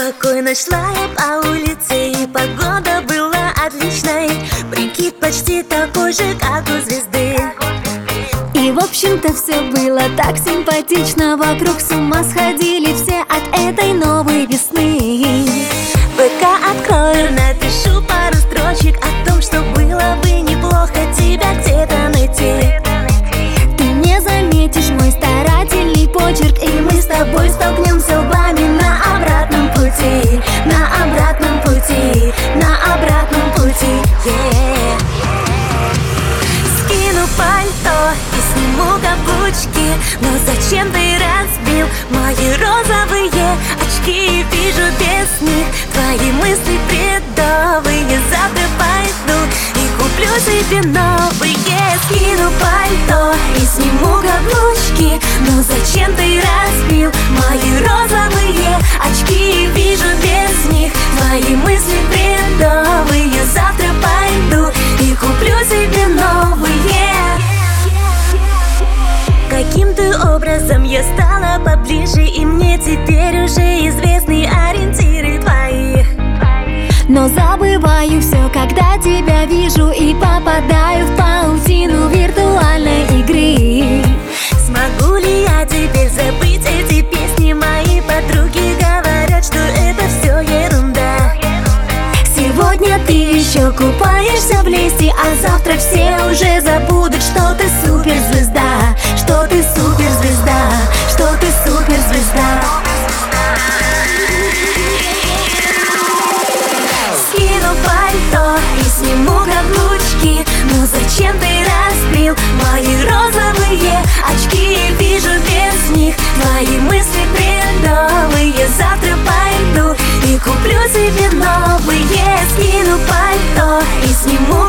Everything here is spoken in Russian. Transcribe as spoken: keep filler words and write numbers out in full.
Спокойно шла я по улице, и погода была отличной. Прикид почти такой же, как у звезды. И в общем-то все было так симпатично. Вокруг с ума сходили все от этой новой весны. ВК открою, напишу пару строчек о том, что было бы неплохо тебя где-то найти. Ты не заметишь мой старательный почерк, и мы с тобой столкнемся лбами на обратном пути. На обратном пути, на обратном пути, yeah. Скину пальто и сниму каблучки, но зачем ты разбил мои розовые очки? Вижу без них твои мысли бредовые. Завтра пойду и куплю себе новые. Скину пальто и сниму каблучки, но зачем ты разбил мои розовые очки? Вижу без них твои мысли бредовые. Завтра пойду и куплю себе новые. Каким-то образом я стала поближе, и мне теперь уже известны ориентиры твои. Но забываю все, когда тебя вижу, и попадаю в паутину виртуальной игры. Смогу ли я теперь забыть эти песни? Мои подруги говорят, что это все ерунда. Сегодня ты еще купаешься в лесте, а завтра все уже забудут, что ты суперзвезда. Что ты суперзвезда, что ты суперзвезда. Скину пальто и сниму каблучки, но зачем ты разбил мои розовые очки? Вижу без них твои мысли бредовые. Завтра пойду и куплю себе новые. Скину пальто и сниму